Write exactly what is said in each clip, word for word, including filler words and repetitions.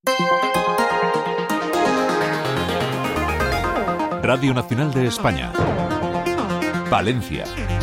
Radio Nacional de España. Palencia.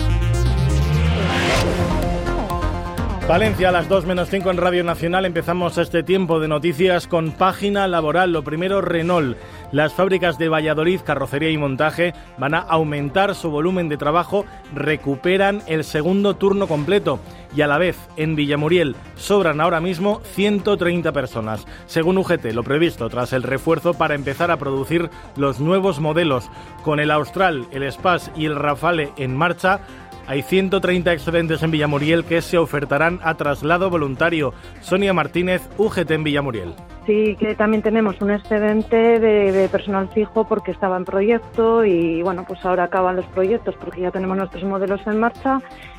Palencia, a las dos menos cinco en Radio Nacional. Empezamos este tiempo de noticias con página laboral. Lo primero, Renault. Las fábricas de Valladolid, carrocería y montaje, van a aumentar su volumen de trabajo, recuperan el segundo turno completo y a la vez en Villamuriel sobran ahora mismo ciento treinta personas. Según U G T, lo previsto tras el refuerzo para empezar a producir los nuevos modelos. Con el Austral, el Espace y el Rafale en marcha, hay ciento treinta excedentes en Villamuriel que se ofertarán a traslado voluntario. Sonia Martínez, U G T en Villamuriel. Sí, que también tenemos un excedente de, de personal fijo porque estaba en proyecto y bueno, pues ahora acaban los proyectos porque ya tenemos nuestros modelos en marcha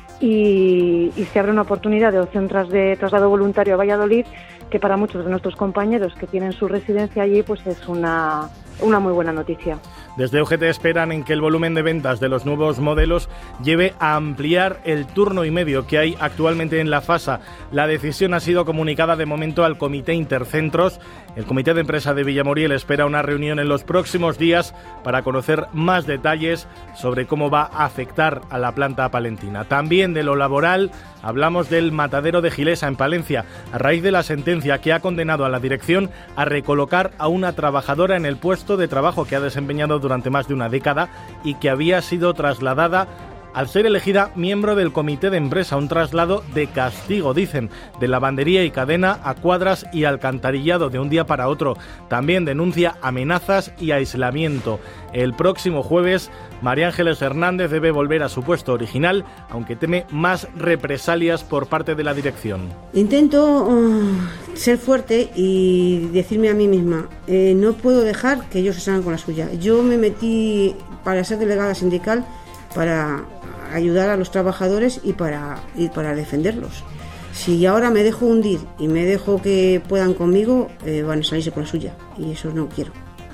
y, y se abre una oportunidad de opción tras de traslado voluntario a Valladolid que para muchos de nuestros compañeros que tienen su residencia allí pues es una, una muy buena noticia. Desde U G T esperan en que el volumen de ventas de los nuevos modelos lleve a ampliar el turno y medio que hay actualmente en la FASA. La decisión ha sido comunicada de momento al Comité Intercentros. El Comité de Empresa de Villamuriel espera una reunión en los próximos días para conocer más detalles sobre cómo va a afectar a la planta palentina. También de lo laboral hablamos del matadero de Gilesa en Palencia, a raíz de la sentencia que ha condenado a la dirección a recolocar a una trabajadora en el puesto de trabajo que ha desempeñado durante más de una década y que había sido trasladada al ser elegida miembro del comité de empresa, un traslado de castigo, dicen, de lavandería y cadena a cuadras y alcantarillado de un día para otro. También denuncia amenazas y aislamiento. El próximo jueves, María Ángeles Hernández debe volver a su puesto original, aunque teme más represalias por parte de la dirección. Intento uh, ser fuerte y decirme a mí misma, eh, no puedo dejar que ellos se salgan con la suya. Yo me metí para ser delegada sindical para ayudar a los trabajadores y para, y para defenderlos. Si ahora me dejo hundir y me dejo que puedan conmigo, eh, van a salirse con la suya y eso no quiero.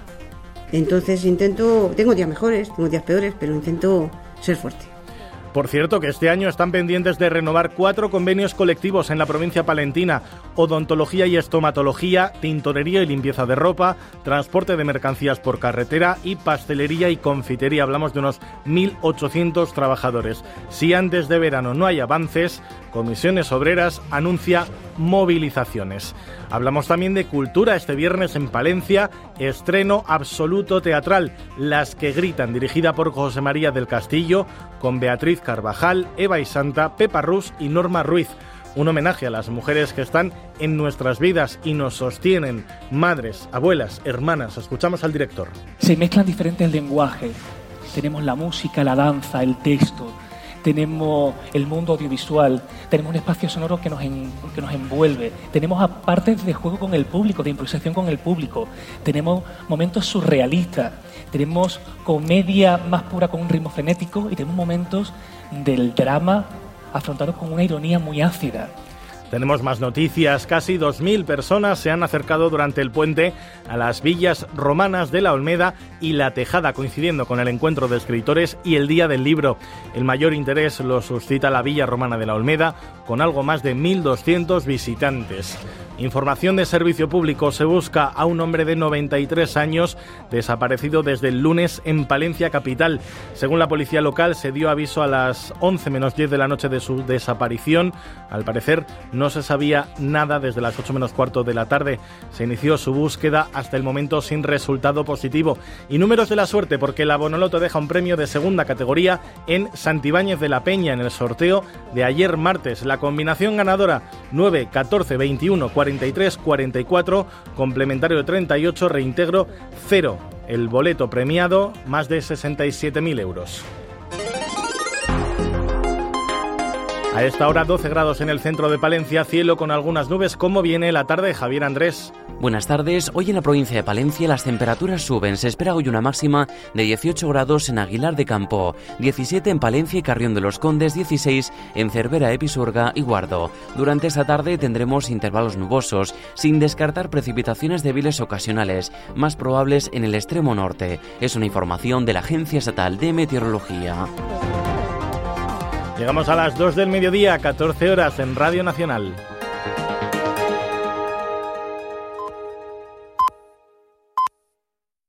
Entonces intento, tengo días mejores, tengo días peores, pero intento ser fuerte. Por cierto, que este año están pendientes de renovar cuatro convenios colectivos en la provincia palentina: odontología y estomatología, tintorería y limpieza de ropa, transporte de mercancías por carretera y pastelería y confitería. Hablamos de unos mil ochocientos trabajadores. Si antes de verano no hay avances, Comisiones Obreras anuncia movilizaciones. Hablamos también de cultura. Este viernes en Palencia, estreno absoluto teatral, Las que gritan, dirigida por José María del Castillo, con Beatriz Carvajal, Eva y Santa, Pepa Rus y Norma Ruiz. Un homenaje a las mujeres que están en nuestras vidas y nos sostienen, madres, abuelas, hermanas. Escuchamos al director. Se mezclan diferentes lenguajes. Tenemos la música, la danza, el texto. Tenemos el mundo audiovisual, tenemos un espacio sonoro que nos, en, que nos envuelve, tenemos partes de juego con el público, de improvisación con el público, tenemos momentos surrealistas, tenemos comedia más pura con un ritmo frenético y tenemos momentos del drama afrontados con una ironía muy ácida. Tenemos más noticias. Casi dos mil personas se han acercado durante el puente a las villas romanas de la Olmeda y La Tejada, coincidiendo con el encuentro de escritores y el Día del Libro. El mayor interés lo suscita la Villa Romana de la Olmeda, con algo más de mil doscientos visitantes. Información de servicio público. Se busca a un hombre de noventa y tres años desaparecido desde el lunes en Palencia capital. Según la policía local, se dio aviso a las once menos diez de la noche de su desaparición. Al parecer, no se sabía nada desde las ocho menos cuarto de la tarde. Se inició su búsqueda hasta el momento sin resultado positivo. Y números de la suerte, porque la Bonoloto deja un premio de segunda categoría en Santibáñez de la Peña en el sorteo de ayer martes. La combinación ganadora nueve, catorce, veintiuno, cuarenta y tres, cuarenta y cuatro, complementario de treinta y ocho, reintegro cero. El boleto premiado, más de sesenta y siete mil euros. A esta hora doce grados en el centro de Palencia, cielo con algunas nubes. ¿Cómo viene la tarde, Javier Andrés? Buenas tardes. Hoy en la provincia de Palencia las temperaturas suben. Se espera hoy una máxima de dieciocho grados en Aguilar de Campo, diecisiete en Palencia y Carrión de los Condes, dieciséis en Cervera, Episurga y Guardo. Durante esta tarde tendremos intervalos nubosos, sin descartar precipitaciones débiles ocasionales, más probables en el extremo norte. Es una información de la Agencia Estatal de Meteorología. Llegamos a las dos del mediodía, catorce horas en Radio Nacional.